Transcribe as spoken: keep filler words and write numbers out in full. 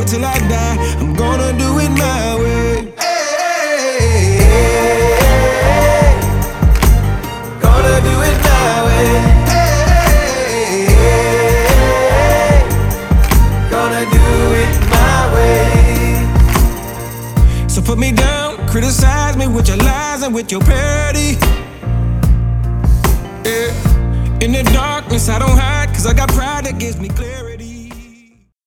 till I die. I'm gonna do it my way. Hey, gonna do it my way. Hey, gonna do it my way. So put me down, criticize me with your lies and with your parody. Yeah. In the darkness I don't hide, cause I got pride that gives me clarity.